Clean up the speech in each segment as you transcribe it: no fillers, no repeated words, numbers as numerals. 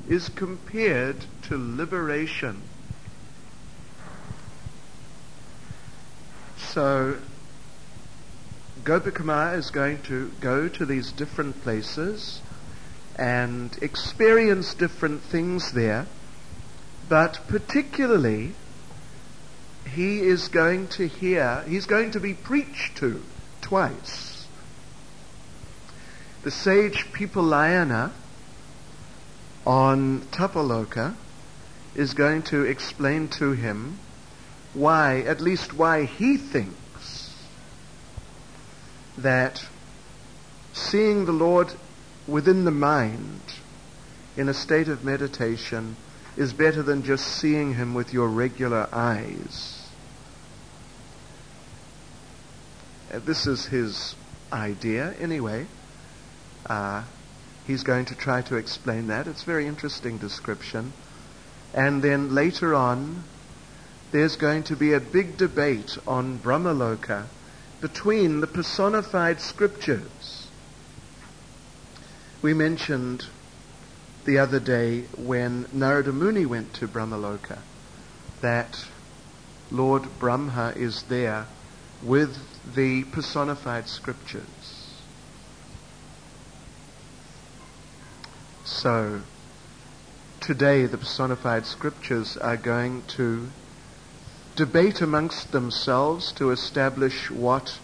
is compared to liberation. So Gopakumar is going to go to these different places and experience different things there, but particularly he's going to be preached to twice. The sage Pipalayana on Tapaloka is going to explain to him why he thinks that seeing the Lord within the mind in a state of meditation is better than just seeing him with your regular eyes. This is his idea anyway. He's going to try to explain that. It's a very interesting description. And then later on, there's going to be a big debate on Brahmaloka between the personified scriptures. We mentioned the other day when Narada Muni went to Brahmaloka that Lord Brahma is there with the personified scriptures. So today the personified scriptures are going to debate amongst themselves to establish what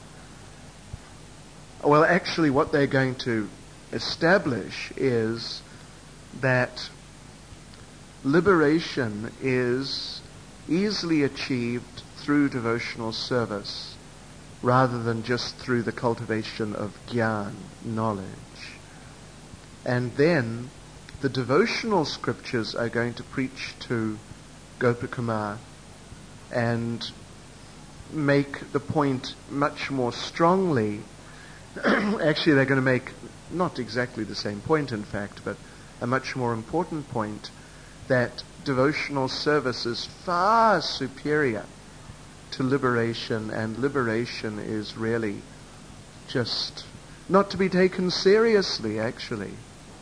they're going to establish is that liberation is easily achieved through devotional service rather than just through the cultivation of jnana, knowledge. And then the devotional scriptures are going to preach to Gopakumar and make the point much more strongly. Actually, they're going to make not exactly the same point, in fact, but a much more important point, that devotional service is far superior to liberation, and liberation is really just not to be taken seriously, actually.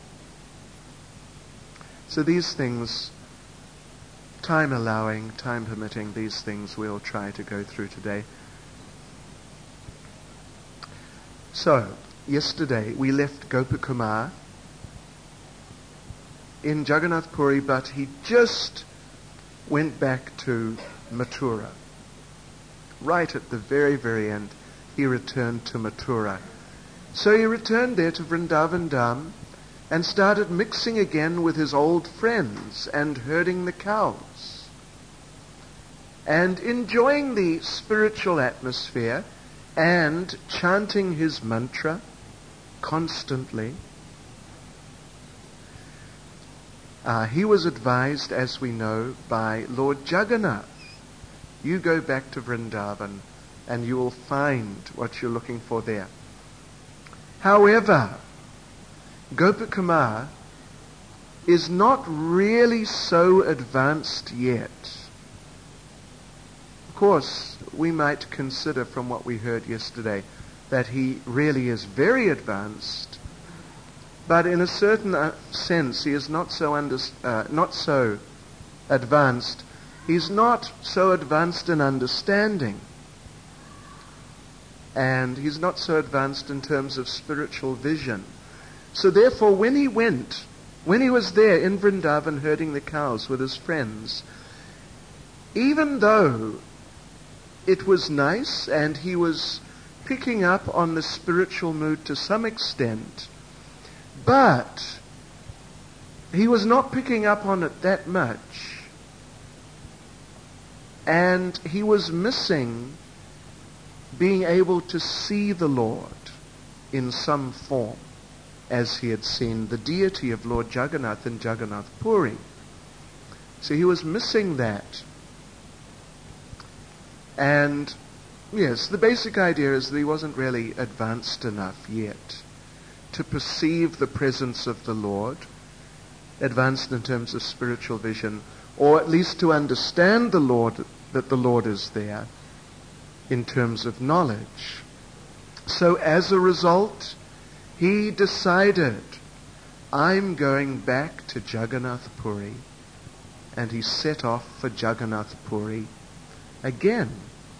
So these things, time allowing, time permitting, these things we'll try to go through today. So, yesterday we left Gopakumar in Jagannath Puri, but he just went back to Mathura. Right at the very, very end, he returned to Mathura. So he returned there to Vrindavan Dham and started mixing again with his old friends and herding the cows and enjoying the spiritual atmosphere and chanting his mantra constantly. He was advised, as we know, by Lord Jagannath, you go back to Vrindavan and you will find what you're looking for there. However, Gopakumar is not really so advanced yet. Of course, we might consider from what we heard yesterday that he really is very advanced, but in a certain sense he is not so advanced. He's not so advanced in understanding, and he's not so advanced in terms of spiritual vision. So therefore, when he was there in Vrindavan herding the cows with his friends, even though it was nice and he was picking up on the spiritual mood to some extent, but he was not picking up on it that much, and he was missing being able to see the Lord in some form, as he had seen the deity of Lord Jagannath in Jagannath Puri. So he was missing that. And yes, the basic idea is that he wasn't really advanced enough yet to perceive the presence of the Lord, advanced in terms of spiritual vision, or at least to understand the Lord, that the Lord is there in terms of knowledge. So as a result, he decided I'm going back to Jagannath Puri. And he set off for Jagannath Puri again.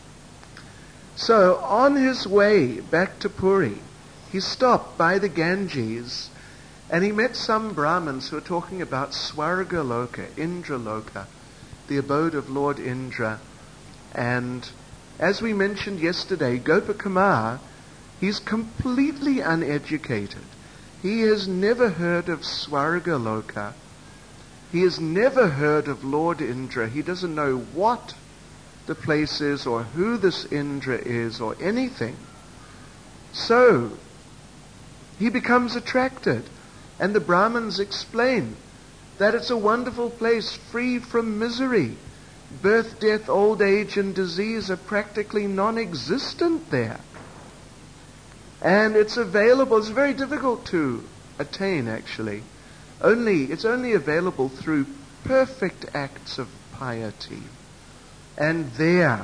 So on his way back to Puri, he stopped by the Ganges and he met some Brahmins who were talking about Swargaloka, Indraloka, the abode of Lord Indra. And as we mentioned yesterday, Gopakumar, he's completely uneducated. He has never heard of Swargaloka. He has never heard of Lord Indra. He doesn't know what the place is or who this Indra is or anything. So he becomes attracted. And the Brahmins explain that it's a wonderful place free from misery. Birth, death, old age, and disease are practically non-existent there. And it's available. It's very difficult to attain, actually. It's only available through perfect acts of piety. And there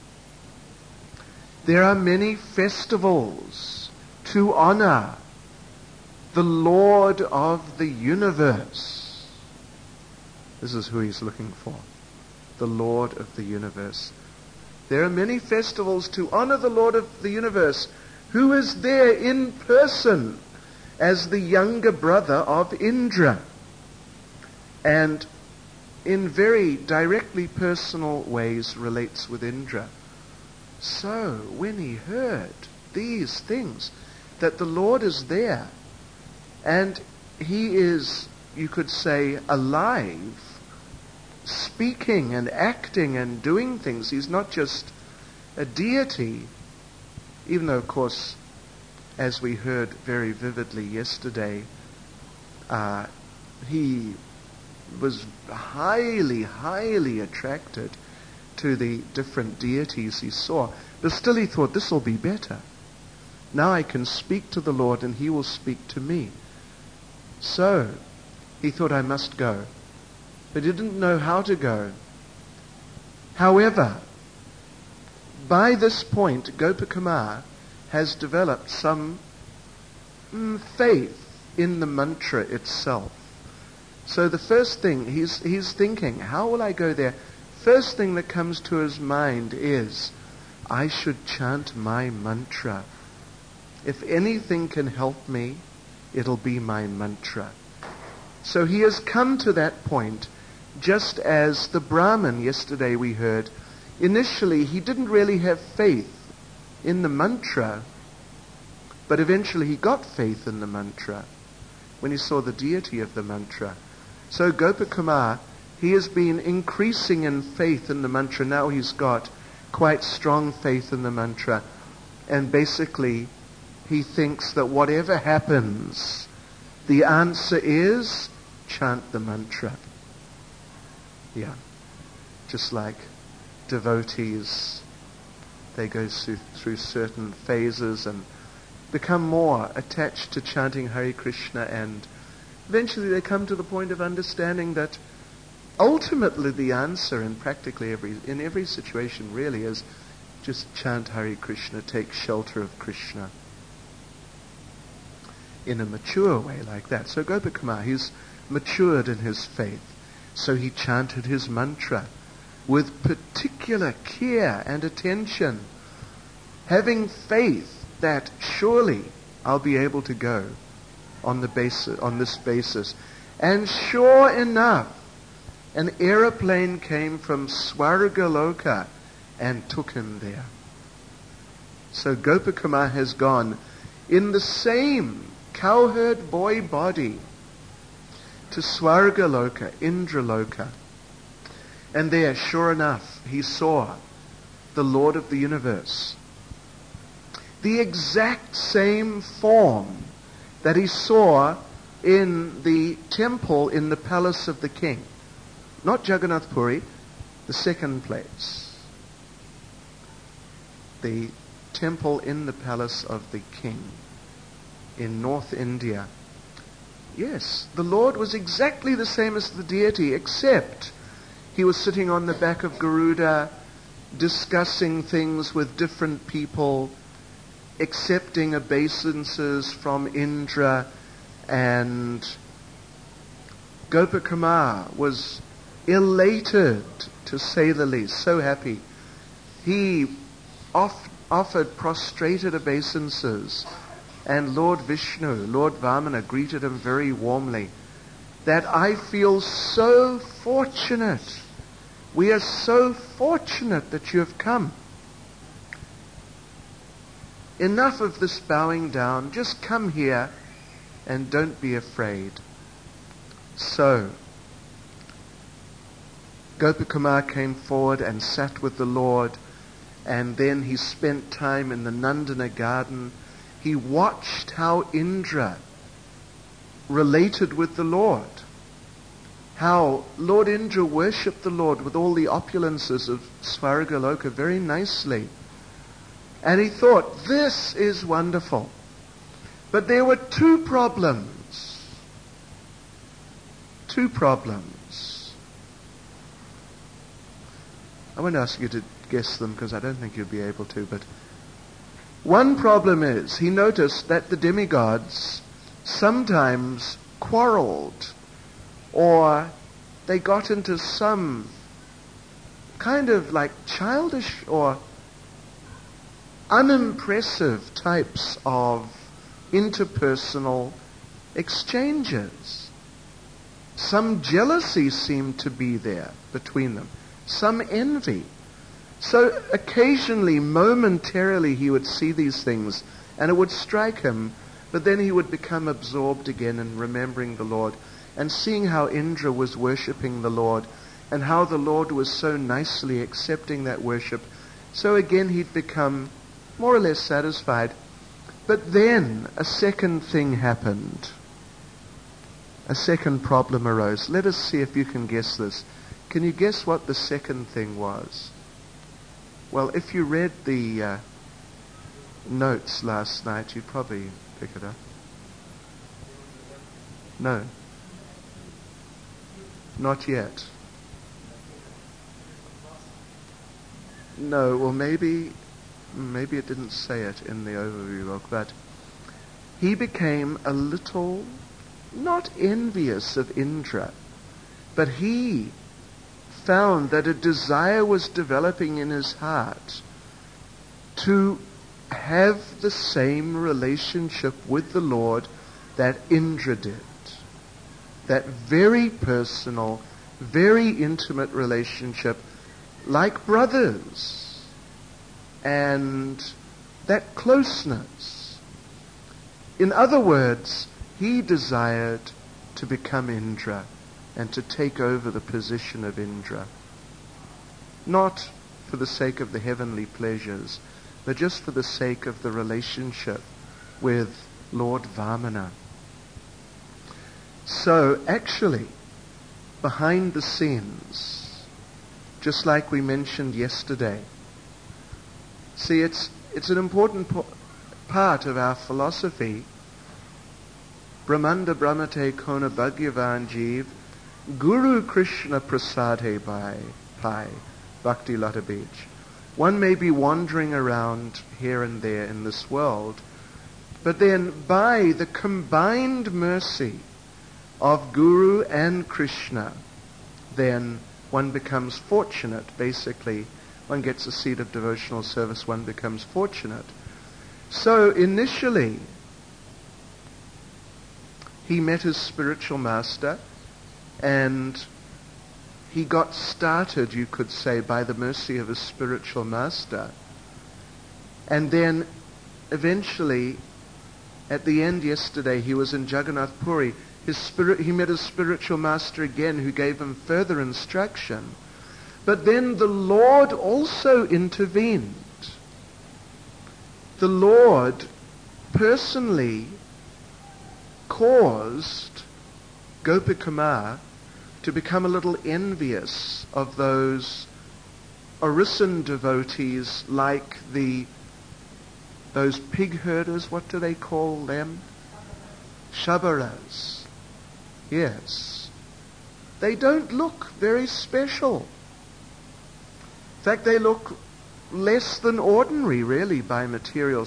are many festivals to honor the Lord of the universe. This is who he's looking for. The Lord of the universe. There are many festivals to honor the Lord of the universe, who is there in person as the younger brother of Indra, and in very directly personal ways relates with Indra. So when he heard these things, that the Lord is there, and he is, you could say, alive, speaking and acting and doing things. He's not just a deity, even though, of course, as we heard very vividly yesterday, he was highly, highly attracted to the different deities he saw. But still he thought, this will be better. Now I can speak to the Lord and he will speak to me. So he thought, I must go. But he didn't know how to go. However, by this point, Gopakumar has developed some faith in the mantra itself. So the first thing, he's thinking, how will I go there? First thing that comes to his mind is, I should chant my mantra. If anything can help me, it'll be my mantra. So he has come to that point, just as the Brahmin yesterday we heard. Initially, he didn't really have faith in the mantra, but eventually he got faith in the mantra when he saw the deity of the mantra. So Gopakumar, he has been increasing in faith in the mantra. Now he's got quite strong faith in the mantra. And basically, he thinks that whatever happens, the answer is chant the mantra. Yeah. Just like devotees, they go through certain phases and become more attached to chanting Hare Krishna, and eventually they come to the point of understanding that ultimately the answer in practically every situation really is just chant Hare Krishna, take shelter of Krishna in a mature way like that. So Gopakumar, he's matured in his faith. So he chanted his mantra with particular care and attention, having faith that surely I'll be able to go on this basis. And sure enough, an aeroplane came from Swargaloka and took him there. So Gopakumar has gone in the same cowherd boy body to Swargaloka, Indraloka. And there, sure enough, he saw the Lord of the universe. The exact same form that he saw in the temple in the palace of the king. Not Jagannath Puri, the second place. The temple in the palace of the king in North India. Yes, the Lord was exactly the same as the deity, except he was sitting on the back of Garuda, discussing things with different people, accepting obeisances from Indra, and Gopakumar was elated, to say the least, so happy. He offered prostrated obeisances, and Lord Vishnu, Lord Vamana, greeted him very warmly. That I feel so fortunate. We are so fortunate that you have come. Enough of this bowing down. Just come here and don't be afraid. So, Gopakumar came forward and sat with the Lord, and then he spent time in the Nandana garden. He watched how Indra related with the Lord, how Lord Indra worshipped the Lord with all the opulences of Svargaloka very nicely. And he thought, this is wonderful. But there were two problems. Two problems. I won't ask you to guess them because I don't think you'll be able to, but one problem is he noticed that the demigods sometimes quarreled, or they got into some kind of like childish or unimpressive types of interpersonal exchanges. Some jealousy seemed to be there between them, some envy. So occasionally, momentarily, he would see these things and it would strike him, but then he would become absorbed again in remembering the Lord and seeing how Indra was worshipping the Lord and how the Lord was so nicely accepting that worship. So again, he'd become more or less satisfied. But then a second thing happened. A second problem arose. Let us see if you can guess this. Can you guess what the second thing was? Well, if you read the notes last night, you'd probably pick it up. No. Not yet. No, well maybe it didn't say it in the overview book, but he became a little, not envious of Indra, but he found that a desire was developing in his heart to have the same relationship with the Lord that Indra did. That very personal, very intimate relationship, like brothers, and that closeness. In other words, he desired to become Indra and to take over the position of Indra. Not for the sake of the heavenly pleasures, but just for the sake of the relationship with Lord Vamana. So actually, behind the scenes, just like we mentioned yesterday, see, it's an important part of our philosophy. Brahmanda Brahmate Kona Bhagyavan Jeev Guru Krishna Prasade Pai Bhakti Lata Beach. One may be wandering around here and there in this world, but then by the combined mercy of Guru and Krishna, then one becomes fortunate. Basically, one gets a seat of devotional service, one becomes fortunate. So initially, he met his spiritual master, and he got started, you could say, by the mercy of his spiritual master. And then eventually, at the end yesterday, he was in Jagannath Puri. He met his spiritual master again, who gave him further instruction. But then the Lord also intervened. The Lord personally caused Gopakumar to become a little envious of those Orisan devotees, like those pig herders. What do they call them? Shabaras. Yes. They don't look very special. In fact, they look less than ordinary, really, by material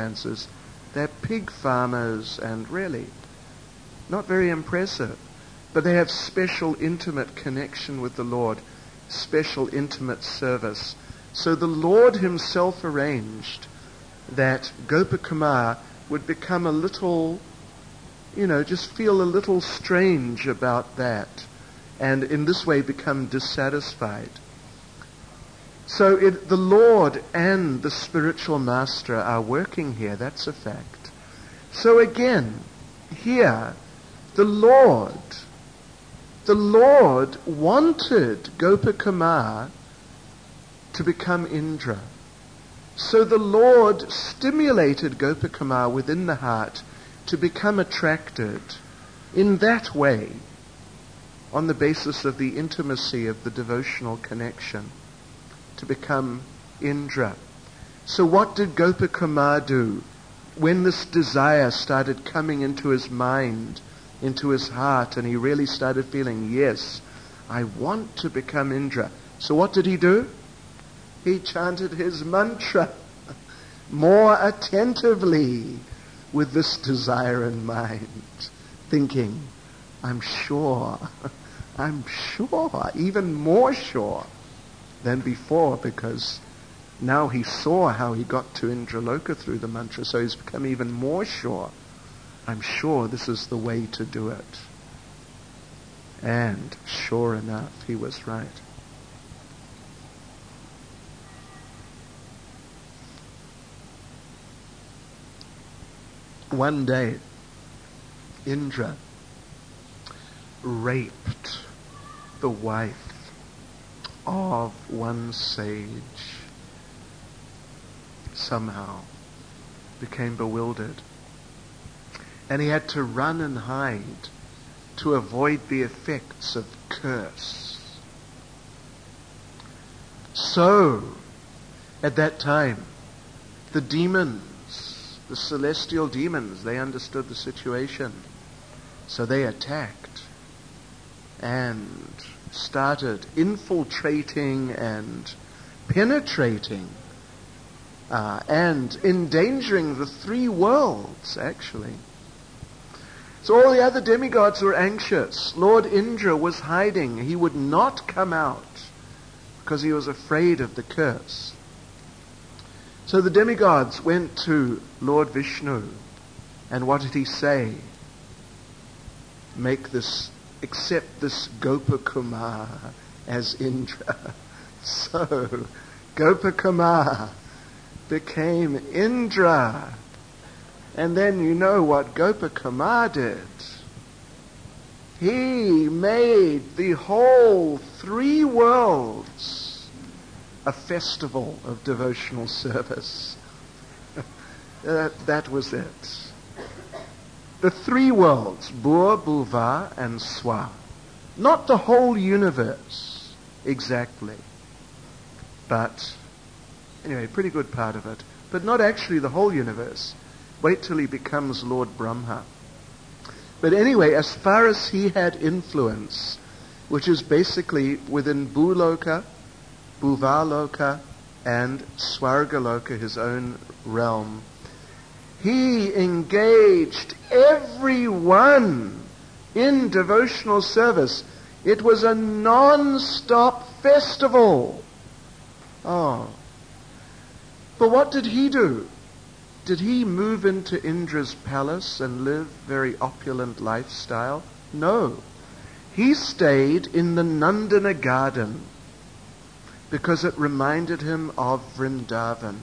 circumstances. They're pig farmers and really not very impressive. but they have special intimate connection with the Lord, special intimate service. So the Lord himself arranged that Gopakumar would become a little, just feel a little strange about that, and in this way become dissatisfied. So the Lord and the spiritual master are working here, that's a fact. So again, here, the Lord wanted Gopakumar to become Indra. So the Lord stimulated Gopakumar within the heart to become attracted in that way, on the basis of the intimacy of the devotional connection, to become Indra. So what did Gopakumar do when this desire started coming into his mind, into his heart, and he really started feeling, yes, I want to become Indra? So what did he do? He chanted his mantra more attentively with this desire in mind, thinking, I'm sure, even more sure than before, because now he saw how he got to Indraloka through the mantra, so he's become even more sure. I'm sure this is the way to do it. And sure enough, he was right. One day, Indra raped the wife of one sage. Somehow became bewildered, and he had to run and hide to avoid the effects of curse. So at that time, the demons, the celestial demons, they understood the situation, so they attacked and started infiltrating and penetrating and endangering the three worlds, actually. So all the other demigods were anxious. Lord Indra was hiding. He would not come out because he was afraid of the curse. So the demigods went to Lord Vishnu, and what did he say? Accept this Gopakumar as Indra. So Gopakumar became Indra. And then you know what Gopakumar did. He made the whole three worlds a festival of devotional service. That was it. The three worlds, Bhur, Bhuva, and Swa. Not the whole universe, exactly. But, anyway, pretty good part of it. But not actually the whole universe. Wait till he becomes Lord Brahma. But anyway, as far as he had influence, which is basically within Bhuloka, Bhuvaloka, and Swargaloka, his own realm, he engaged everyone in devotional service. It was a non-stop festival. Oh. But what did he do? Did he move into Indra's palace and live very opulent lifestyle? No. He stayed in the Nandana garden because it reminded him of Vrindavan.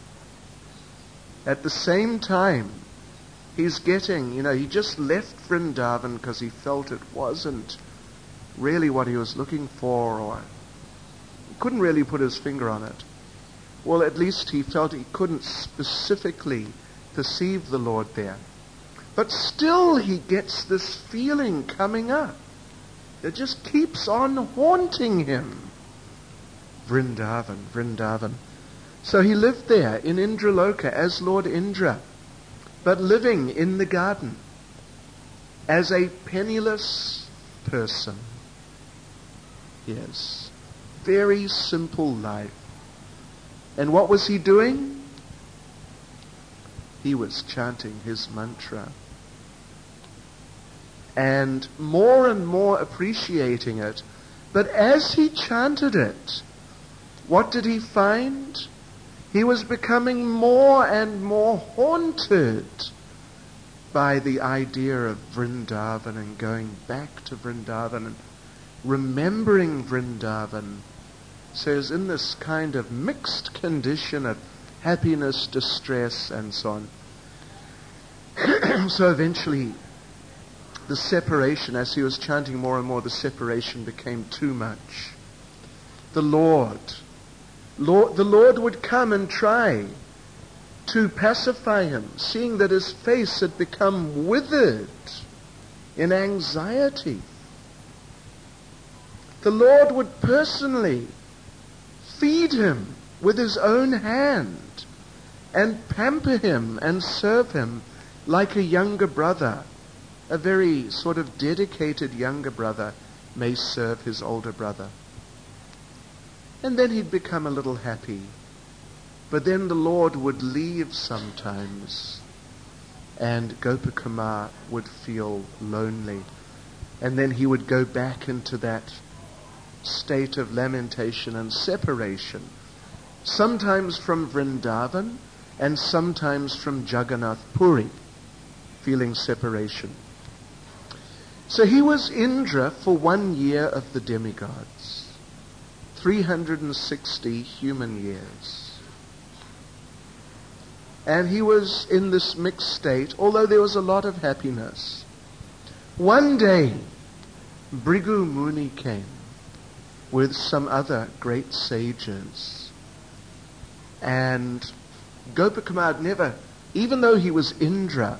At the same time, he's getting, he just left Vrindavan because he felt it wasn't really what he was looking for, or he couldn't really put his finger on it. Well, at least he felt he couldn't specifically perceive the Lord there. But still he gets this feeling coming up. It just keeps on haunting him. Vrindavan, Vrindavan. So he lived there in Indraloka as Lord Indra, but living in the garden as a penniless person. Yes, very simple life. And what was he doing? He was chanting his mantra. and more appreciating it. But as he chanted it, what did he find? He was becoming more and more haunted by the idea of Vrindavan and going back to Vrindavan and remembering Vrindavan. So he's in this kind of mixed condition of happiness, distress, and so on. So eventually, the separation, as he was chanting more and more, the separation became too much. The Lord would come and try to pacify him, seeing that his face had become withered in anxiety. The Lord would personally feed him with his own hand and pamper him and serve him like a younger brother. A very sort of dedicated younger brother may serve his older brother. And then he'd become a little happy. But then the Lord would leave sometimes, and Gopakumar would feel lonely. And then he would go back into that state of lamentation and separation, sometimes from Vrindavan and sometimes from Jagannath Puri, feeling separation. So he was Indra for 1 year of the demigods, 360 human years. And he was in this mixed state, although there was a lot of happiness. One day, Bhrigu Muni came with some other great sages. And Gopakumar never, even though he was Indra,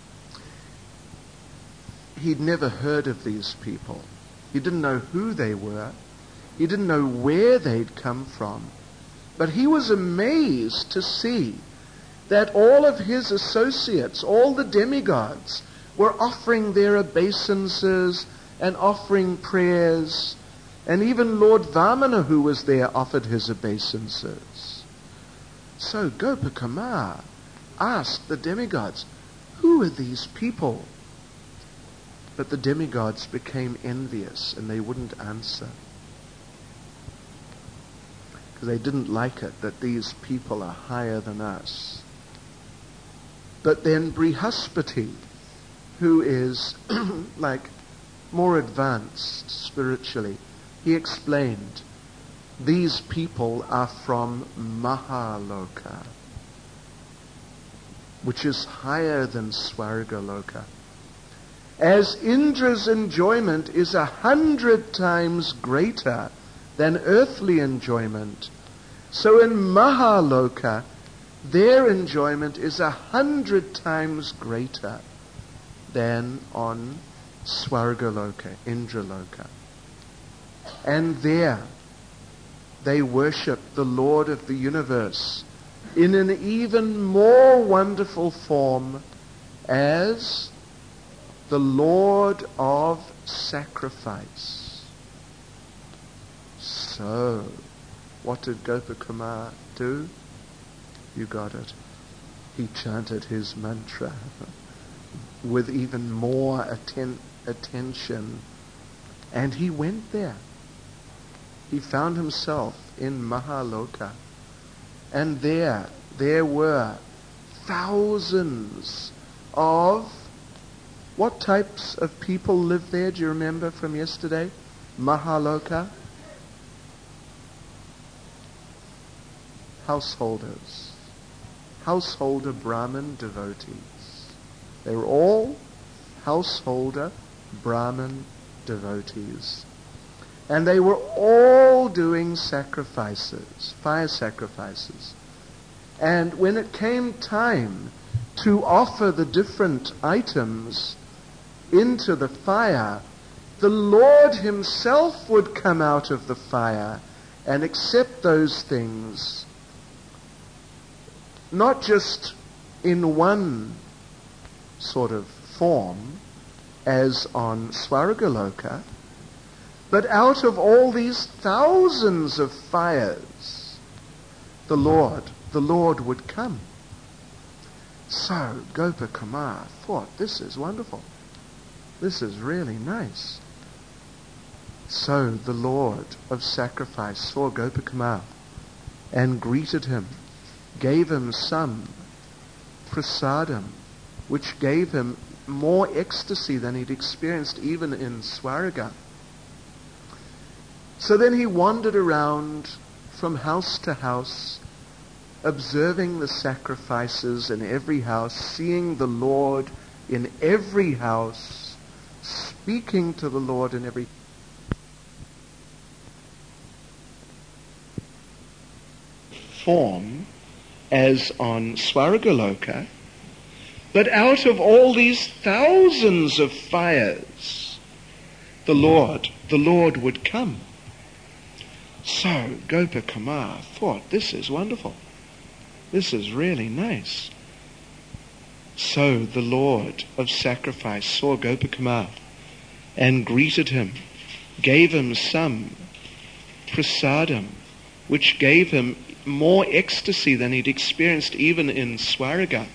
he'd never heard of these people. He didn't know who they were. He didn't know where they'd come from. But he was amazed to see that all of his associates, all the demigods, were offering their obeisances and offering prayers. And even Lord Vamana, who was there, offered his obeisances. So Gopakumar asked the demigods, who are these people? But the demigods became envious and they wouldn't answer. Because they didn't like it that these people are higher than us. But then Brihaspati, who is like more advanced spiritually, he explained, these people are from Mahaloka, which is higher than Swargaloka. As Indra's enjoyment is 100 times greater than earthly enjoyment, so in Mahaloka, their enjoyment is 100 times greater than on Swargaloka, Indraloka. And there, they worship the Lord of the universe in an even more wonderful form as the Lord of sacrifice. So, what did Gopakumar do? You got it. He chanted his mantra with even more attention. And he went there. He found himself in Mahaloka. And there were thousands of... What types of people live there? Do you remember from yesterday? Mahaloka? Householders. Householder Brahmin devotees. They were all householder Brahmin devotees. And they were all doing sacrifices, fire sacrifices. And when it came time to offer the different items into the fire, the Lord himself would come out of the fire and accept those things, not just in one sort of form as on Swargaloka, but out of all these thousands of fires, the Lord would come. So Gopakumar thought, this is wonderful. this is really nice. So the Lord of sacrifice saw Gopakumar and greeted him, gave him some prasadam, which gave him more ecstasy than he'd experienced even in Swarga. So then he wandered around from house to house, observing the sacrifices in every house, seeing the Lord in every house, speaking to the Lord in every form as on Swargaloka, but out of all these thousands of fires, the Lord would come. So Gopakumar thought, this is wonderful. This is really nice. So the Lord of sacrifice saw Gopakumar and greeted him, gave him some prasadam, which gave him more ecstasy than he'd experienced even in Swarga.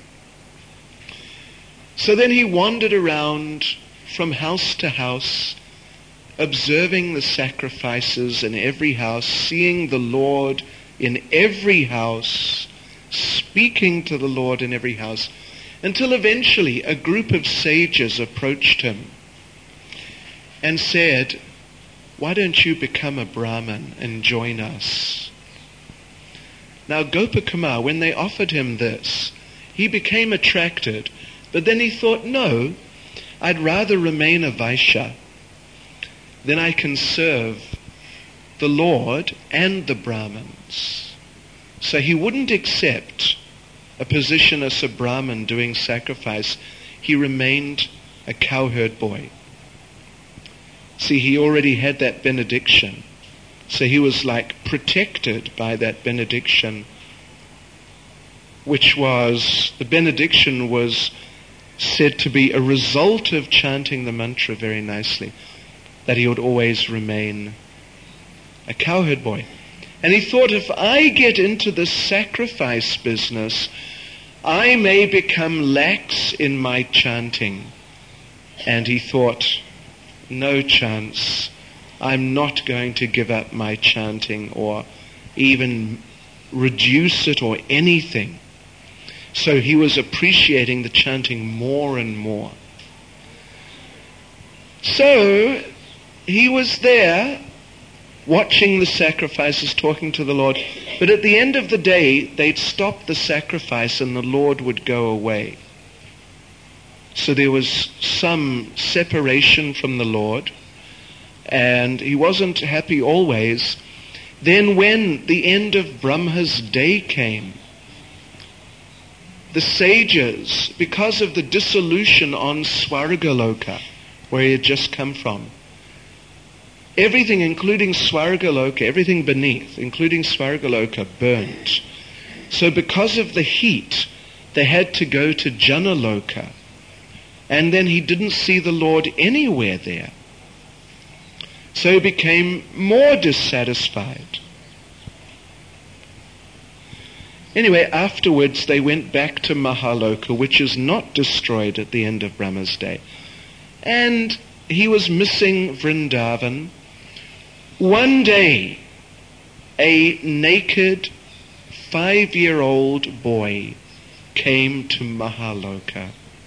So then he wandered around from house to house, observing the sacrifices in every house, seeing the Lord in every house, speaking to the Lord in every house, until eventually a group of sages approached him and said, why don't you become a Brahmin and join us? Now Gopakumar, when they offered him this, he became attracted, but then he thought, no, I'd rather remain a Vaishya. Then I can serve the Lord and the Brahmins. So he wouldn't accept a position as a Brahmin doing sacrifice. He remained a cowherd boy. See, he already had that benediction. So he was like protected by that benediction, which was, the benediction was said to be a result of chanting the mantra very nicely, that he would always remain a cowherd boy. And he thought, if I get into the sacrifice business, I may become lax in my chanting. And he thought, no chance. I'm not going to give up my chanting or even reduce it or anything. So he was appreciating the chanting more and more. So he was there watching the sacrifices, talking to the Lord. But at the end of the day, they'd stop the sacrifice and the Lord would go away. So there was some separation from the Lord, and he wasn't happy always. Then when the end of Brahma's day came, the sages, because of the dissolution on Swargaloka, where he had just come from, everything including Swargaloka, everything beneath, including Swargaloka, burnt. So because of the heat, they had to go to Janaloka. And then he didn't see the Lord anywhere there. So he became more dissatisfied. Anyway, afterwards they went back to Mahaloka, which is not destroyed at the end of Brahma's day. And he was missing Vrindavan. One day, a naked 5-year-old boy came to Mahaloka.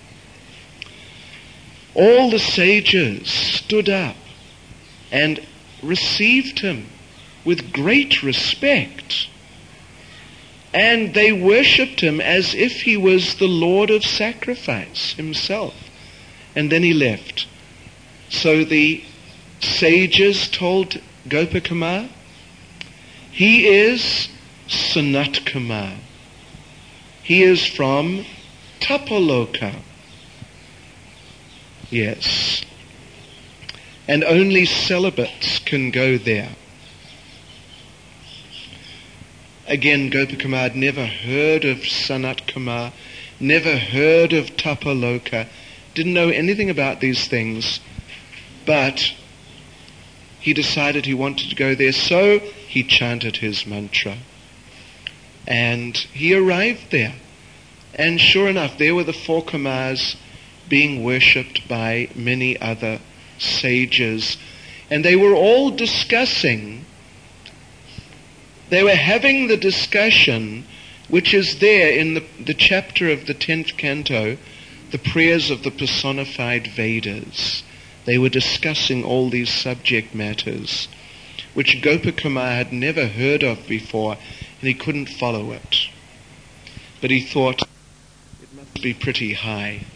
All the sages stood up and received him with great respect. And they worshipped him as if he was the Lord of sacrifice himself. And then he left. So the sages told Gopakumar, he is Sanat Kumar. He is from Tapaloka. Yes. And only celibates can go there. Again, Gopakumar had never heard of Sanat Kumar, never heard of Tapaloka, didn't know anything about these things, but he decided he wanted to go there, so he chanted his mantra. And he arrived there. And sure enough, there were the 4 Kumars, being worshipped by many other sages. And they were all discussing, they were having the discussion which is there in the chapter of the 10th canto, the prayers of the personified Vedas. They were discussing all these subject matters, which Gopakumar had never heard of before, and he couldn't follow it. But he thought, it must be pretty high.